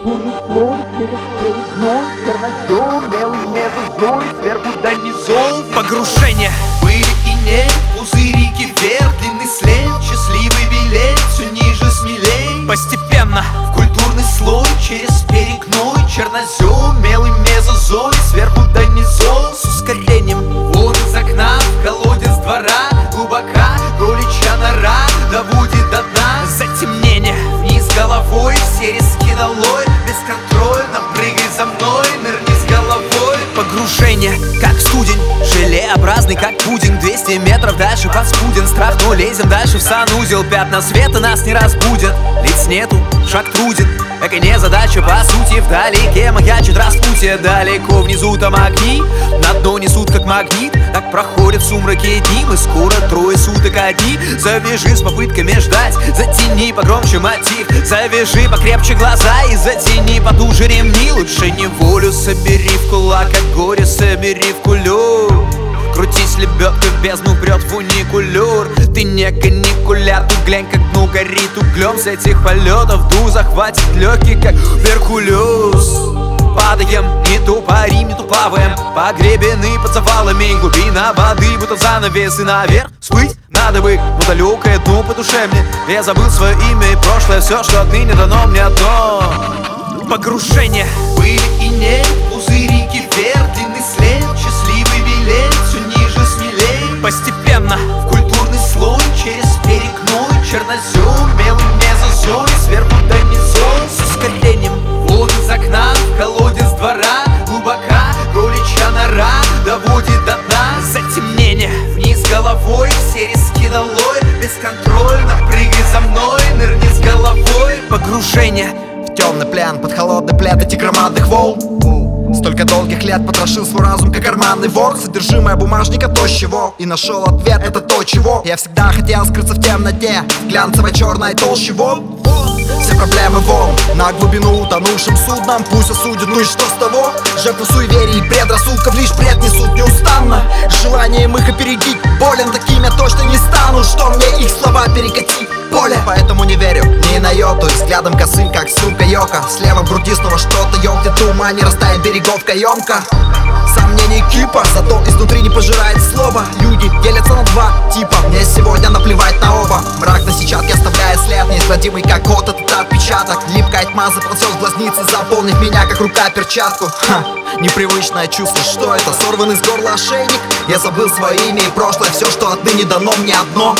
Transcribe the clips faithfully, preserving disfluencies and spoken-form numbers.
культурный слой через проездной, чернозем, белый мезозой, сверху до низов. Погружение. Были и нет, пузырики вверх, длинный след, счастливый билет, все ниже, смелей. Постепенно В культурный слой через перекной, чернозем, белый мезозой, сверху до низов. с ускорением. Вон из окна, в колодец двора, глубока, кроличья нора, доводит до дна. Затемнение. Вниз головой, все риски долой, бесконтрольно прыгай за мной, нырни с головой. Погружение, как в студень, желеобразный, как пудинг. Двести метров дальше подспуден страх, но лезем дальше в санузел. Пятна света нас не разбудят, лиц нету, шаг труден. Эко не задача, по сути, вдалеке маячит распутье. Далеко внизу там огни, на дно несут как магнит. Так проходят в сумраке дни, мы скоро трое суток одни. Завяжи с попытками ждать, затяни погромче мотив. Завяжи покрепче глаза и затяни потуже ремни. Лучше неволю собери в кулак, а горе собери в кулю. Крутись, лебедка в бездну прет в уникулер. Ты не каникуляр, тут глянь, как дну горит углем. С этих полетов дух захватит легкий, как Веркулес. Падаем, не то парим, не то плаваем, погребены под завалами. Глубина воды, будто занавес, и наверх всплыть надо бы, но далекое дно по душе мне. Я забыл свое имя и прошлое, все, что отныне дано мне одно. Погружение. Были и нет, пузырики вверх, длинный след, счастливый билет, все ниже, смелей. Постепенно В культурный слой через перекной, чернозем, белый мезозой, сверху до низов. с ускорением. Вон из окна, в колодец двора, глубока, кроличья нора, доводит до дна. Затемнение. Вниз головой, все риски долой, бесконтрольно прыгай за мной, нырни с головой. Погружение. Темный плен под холодный плед этих громадных волн. Столько долгих лет потрошил свой разум, как карманный вор. Содержимое бумажника то с чего, и нашел ответ, это то чего я всегда хотел скрыться в темноте, в глянцевой черной толще волн. Все проблемы волн на глубину утонувшим судном пусть осудят, ну и что с того? Жертвы суеверий и предрассудков лишь бред несут неустанно. Желанием их опередить болен, таким я точно не стану, что мне их слова перекати поле. Поэтому не верю ни на йоту, взглядом косым, как сука Йока. Слева в груди снова что-то ёкнет, тума не растает берегов каемка. Сомнений кипа, зато изнутри не пожирает слово. Люди делятся на два типа, мне сегодня наплевать на оба. Мрак на сетчатке оставляет след, неизгладимый как кот, этот отпечаток. Липкая тьма заползет в глазницы, заполнив меня как рука перчатку. Ха, непривычное чувство, что это? Сорванный с горла ошейник. Я забыл свое имя и прошлое, все, что отныне дано мне одно.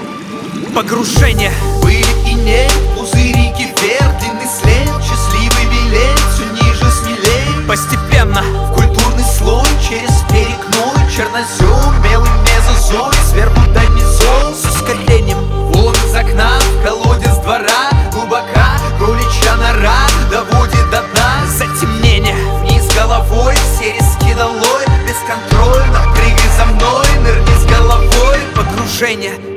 Погружение. Были и нет, пузырики вверх, длинный след, счастливый билет, все ниже, смелей. Постепенно В культурный слой через перекной, чернозем, белый мезозой, сверху до низов. с ускорением. Вон из окна, в колодец двора, глубока, кроличья нора, доводит до дна. Затемнение. Вниз головой, все риски долой, бесконтрольно прыгай за мной, нырни с головой. Погружение.